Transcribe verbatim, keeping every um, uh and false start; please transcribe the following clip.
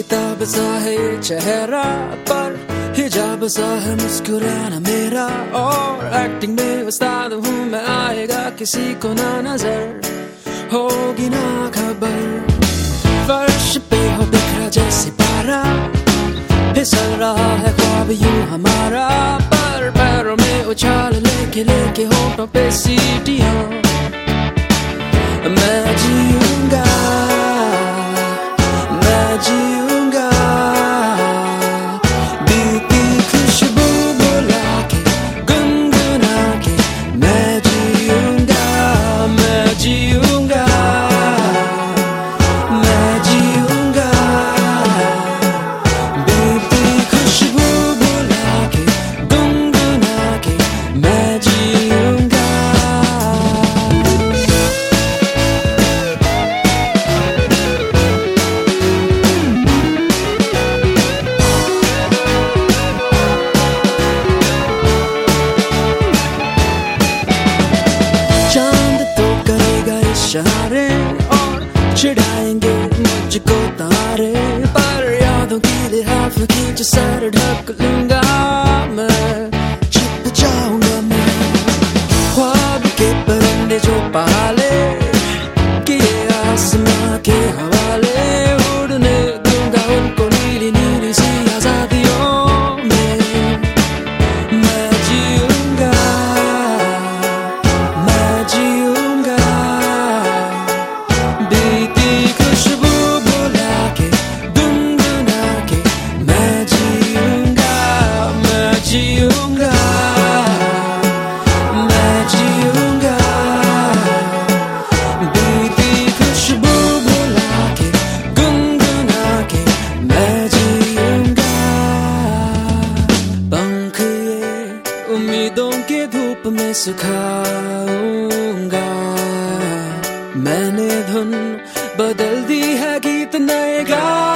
किताब सा है ये चेहरा, पर हिजाब सा है मुस्कुराना मेरा। और एक्टिंग में उस्ताद हूँ मैं, आएगा किसी को ना नजर, होगी ना खबर। फर्श पे हो बिखरा जैसे पारा, फिसल रहा है ख्वाब यूं हमारा। पर पैरों में उछाल लेके लेके होठों पे सीटियां मैं जीऊंगा, मैं जीऊंगा। बीती खुशबू बुला के गुनगुना के मैं जीऊंगा, मैं जीऊंगा, मैं जीऊंगा। बीती खुशबू बुला के गुनगुना के मैं जीऊंगा। इशारे और चिढ़ाएंगे मुझको तारे, पर यादों की लिहाफ खींच सर ढक लूंगा मैं, छिप जाऊंगा मैं। ख्वाब के परिंदे जो पाले किए आसमां के हवाले, उड़ने दूंगा उनको नीली नीली सी आजादियों में मैं जीऊंगा, मैं जीऊंगा। बीती खुशबू बुला के गुनगुना के मैं जीऊंगा, मैं जीऊंगा, मैं जीऊंगा। बीती खुशबू बुला के गुनगुना के मैं जीऊंगा। पंख ये उम्मीदों के धूप में सुखाऊंगा, मैंने धुन बदल दी है गीत नए गा